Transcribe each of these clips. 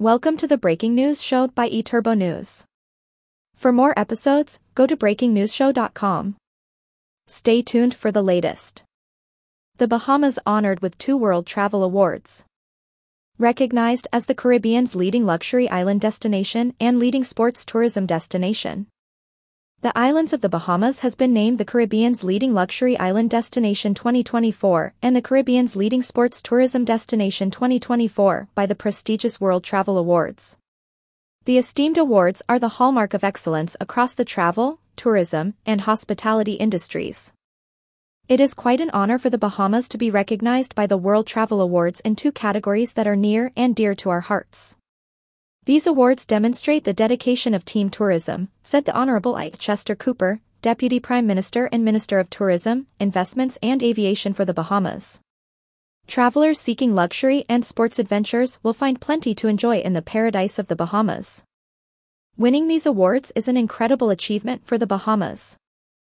Welcome to the Breaking News Show by eTurbo News. For more episodes, go to breakingnewsshow.com. Stay tuned for the latest. The Bahamas honored with 2 World Travel Awards. Recognized as the Caribbean's leading luxury island destination and leading sports tourism destination. The islands of the Bahamas has been named the Caribbean's leading luxury island destination 2024 and the Caribbean's leading sports tourism destination 2024 by the prestigious World Travel Awards. The esteemed awards are the hallmark of excellence across the travel, tourism, and hospitality industries. It is quite an honor for the Bahamas to be recognized by the World Travel Awards in 2 categories that are near and dear to our hearts. These awards demonstrate the dedication of Team Tourism, said the Honorable Ike Chester Cooper, Deputy Prime Minister and Minister of Tourism, Investments and Aviation for the Bahamas. Travelers seeking luxury and sports adventures will find plenty to enjoy in the paradise of the Bahamas. Winning these awards is an incredible achievement for the Bahamas.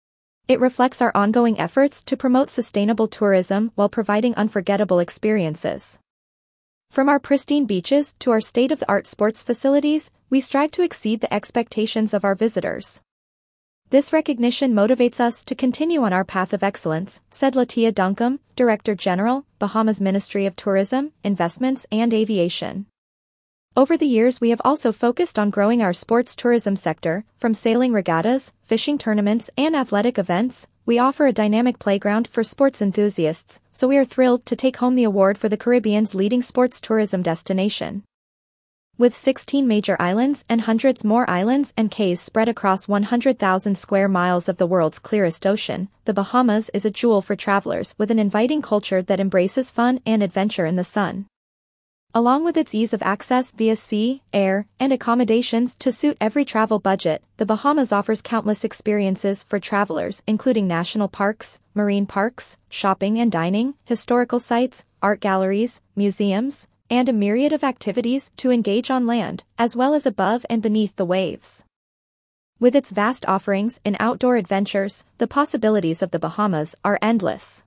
It reflects our ongoing efforts to promote sustainable tourism while providing unforgettable experiences. From our pristine beaches to our state-of-the-art sports facilities, we strive to exceed the expectations of our visitors. This recognition motivates us to continue on our path of excellence, said Latia Duncombe, Director General, Bahamas Ministry of Tourism, Investments and Aviation. Over the years we have also focused on growing our sports tourism sector, from sailing regattas, fishing tournaments and athletic events. We offer a dynamic playground for sports enthusiasts, so we are thrilled to take home the award for the Caribbean's leading sports tourism destination. With 16 major islands and hundreds more islands and cays spread across 100,000 square miles of the world's clearest ocean, the Bahamas is a jewel for travelers with an inviting culture that embraces fun and adventure in the sun. Along with its ease of access via sea, air, and accommodations to suit every travel budget, the Bahamas offers countless experiences for travelers including national parks, marine parks, shopping and dining, historical sites, art galleries, museums, and a myriad of activities to engage on land, as well as above and beneath the waves. With its vast offerings in outdoor adventures, the possibilities of the Bahamas are endless.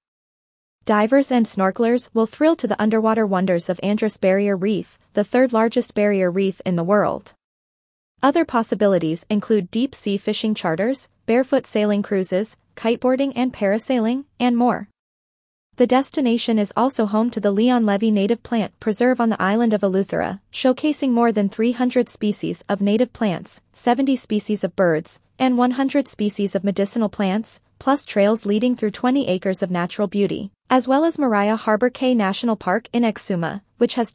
Divers and snorkelers will thrill to the underwater wonders of Andros Barrier Reef, the 3rd largest barrier reef in the world. Other possibilities include deep-sea fishing charters, barefoot sailing cruises, kiteboarding and parasailing, and more. The destination is also home to the Leon Levy Native Plant Preserve on the island of Eleuthera, showcasing more than 300 species of native plants, 70 species of birds, and 100 species of medicinal plants, plus trails leading through 20 acres of natural beauty, as well as Maria Harbor Cay National Park in Exuma, which has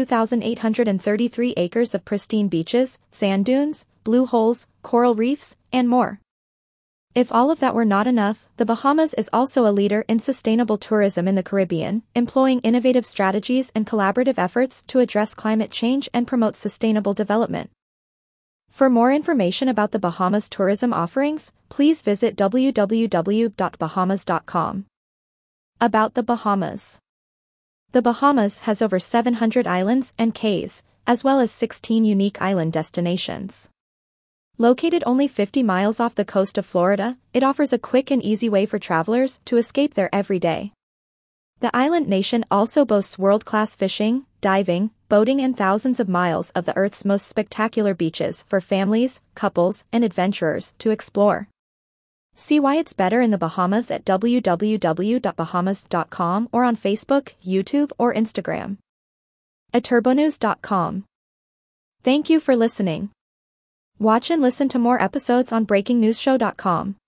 22,833 acres of pristine beaches, sand dunes, blue holes, coral reefs, and more. If all of that were not enough, the Bahamas is also a leader in sustainable tourism in the Caribbean, employing innovative strategies and collaborative efforts to address climate change and promote sustainable development. For more information about the Bahamas tourism offerings, please visit www.bahamas.com. About the Bahamas. The Bahamas has over 700 islands and cays, as well as 16 unique island destinations. Located only 50 miles off the coast of Florida, it offers a quick and easy way for travelers to escape their everyday. The island nation also boasts world-class fishing, diving, boating and thousands of miles of the Earth's most spectacular beaches for families, couples, and adventurers to explore. See why it's better in the Bahamas at www.bahamas.com or on Facebook, YouTube, or Instagram. eTurboNews.com. Thank you for listening. Watch and listen to more episodes on breakingnewsshow.com.